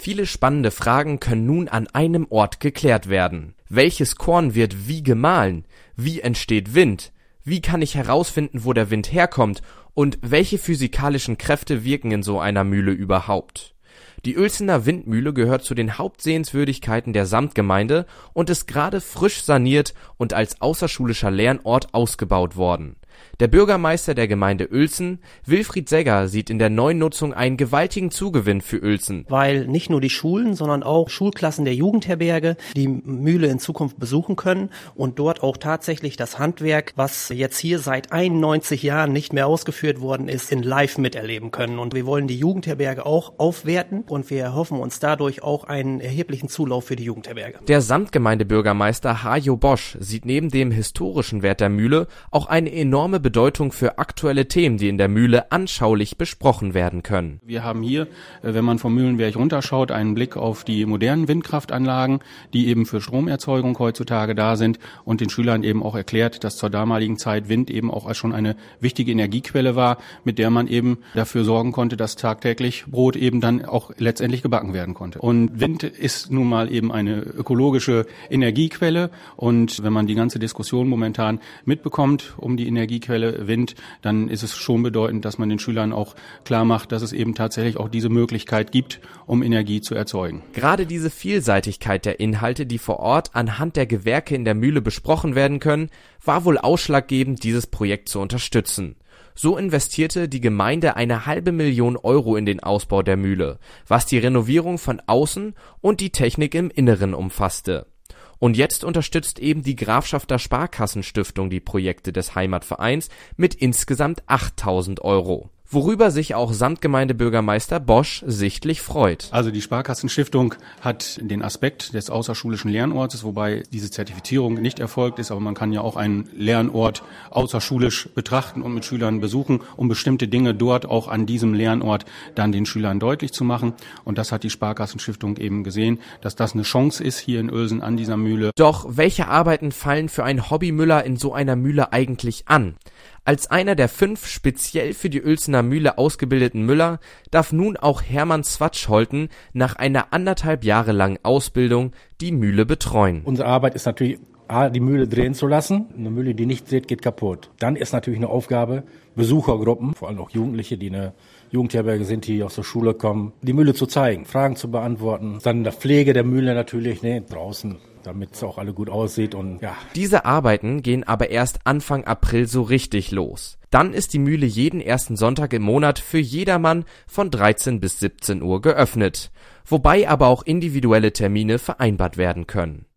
Viele spannende Fragen können nun an einem Ort geklärt werden. Welches Korn wird wie gemahlen? Wie entsteht Wind? Wie kann ich herausfinden, wo der Wind herkommt? Und welche physikalischen Kräfte wirken in so einer Mühle überhaupt? Die Uelzener Windmühle gehört zu den Hauptsehenswürdigkeiten der Samtgemeinde und ist gerade frisch saniert und als außerschulischer Lernort ausgebaut worden. Der Bürgermeister der Gemeinde Uelzen, Wilfried Segger, sieht in der neuen Nutzung einen gewaltigen Zugewinn für Uelzen. Weil nicht nur die Schulen, sondern auch Schulklassen der Jugendherberge die Mühle in Zukunft besuchen können und dort auch tatsächlich das Handwerk, was jetzt hier seit 91 Jahren nicht mehr ausgeführt worden ist, in live miterleben können. Und wir wollen die Jugendherberge auch aufwerten und wir erhoffen uns dadurch auch einen erheblichen Zulauf für die Jugendherberge. Der Samtgemeindebürgermeister Hajo Bosch sieht neben dem historischen Wert der Mühle auch eine enorme Bedeutung für aktuelle Themen, die in der Mühle anschaulich besprochen werden können. Wir haben hier, wenn man vom Mühlenberg runterschaut, einen Blick auf die modernen Windkraftanlagen, die eben für Stromerzeugung heutzutage da sind und den Schülern eben auch erklärt, dass zur damaligen Zeit Wind eben auch schon eine wichtige Energiequelle war, mit der man eben dafür sorgen konnte, dass tagtäglich Brot eben dann auch letztendlich gebacken werden konnte. Und Wind ist nun mal eben eine ökologische Energiequelle und wenn man die ganze Diskussion momentan mitbekommt um die Energiequelle Wind, dann ist es schon bedeutend, dass man den Schülern auch klar macht, dass es eben tatsächlich auch diese Möglichkeit gibt, um Energie zu erzeugen. Gerade diese Vielseitigkeit der Inhalte, die vor Ort anhand der Gewerke in der Mühle besprochen werden können, war wohl ausschlaggebend, dieses Projekt zu unterstützen. So investierte die Gemeinde 500.000 € in den Ausbau der Mühle, was die Renovierung von außen und die Technik im Inneren umfasste. Und jetzt unterstützt eben die Grafschafter Sparkassenstiftung die Projekte des Heimatvereins mit insgesamt 8.000 €. Worüber sich auch Samtgemeindebürgermeister Bosch sichtlich freut. Also die Sparkassenstiftung hat den Aspekt des außerschulischen Lernortes, wobei diese Zertifizierung nicht erfolgt ist, aber man kann ja auch einen Lernort außerschulisch betrachten und mit Schülern besuchen, um bestimmte Dinge dort auch an diesem Lernort dann den Schülern deutlich zu machen. Und das hat die Sparkassenstiftung eben gesehen, dass das eine Chance ist hier in Uelzen an dieser Mühle. Doch welche Arbeiten fallen für einen Hobbymüller in so einer Mühle eigentlich an? Als einer der 5 speziell für die Uelzener Mühle ausgebildeten Müller darf nun auch Hermann Zwatschholten nach einer 1,5 Jahre langen Ausbildung die Mühle betreuen. Unsere Arbeit ist natürlich, die Mühle drehen zu lassen. Eine Mühle, die nicht dreht, geht kaputt. Dann ist natürlich eine Aufgabe, Besuchergruppen, vor allem auch Jugendliche, die eine Jugendherberge sind, die aus der Schule kommen, die Mühle zu zeigen, Fragen zu beantworten. Dann der Pflege der Mühle natürlich, draußen, damit es auch alle gut aussieht und ja. Diese Arbeiten gehen aber erst Anfang April so richtig los. Dann ist die Mühle jeden ersten Sonntag im Monat für jedermann von 13 bis 17 Uhr geöffnet, wobei aber auch individuelle Termine vereinbart werden können.